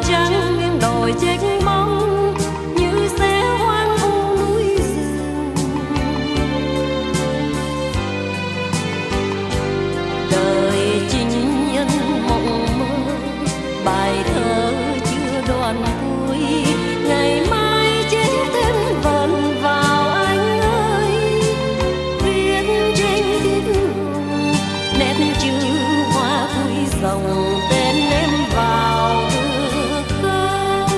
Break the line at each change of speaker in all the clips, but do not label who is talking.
trắng nghiêng đồi chết bóng như xe hoang vu núi rừng. Đời chính nhân mộng mơ, bài thơ chưa đoạn cuối, ngày mai chiến tên vần vào anh ơi. Viết trên thiết hồng nét chữ hoa cuối dòng, tên em vào được không?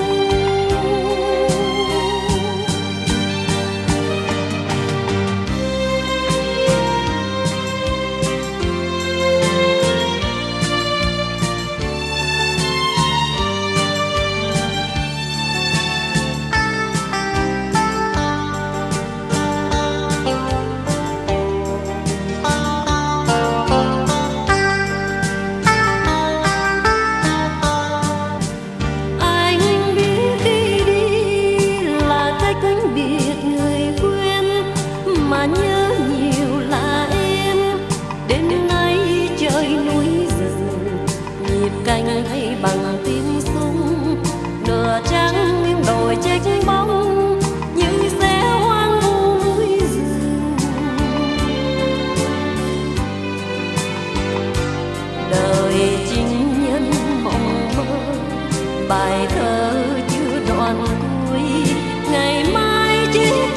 Mà nhớ nhiều là em, đêm nay trời núi rừng, nhịp canh hay bằng tiếng súng, nửa trắng nghiêng đồi chết bóng như xe hoang vu núi rừng. Đời chính nhân mộng mơ, bài thơ chưa đoạn cuối, ngày mai chiến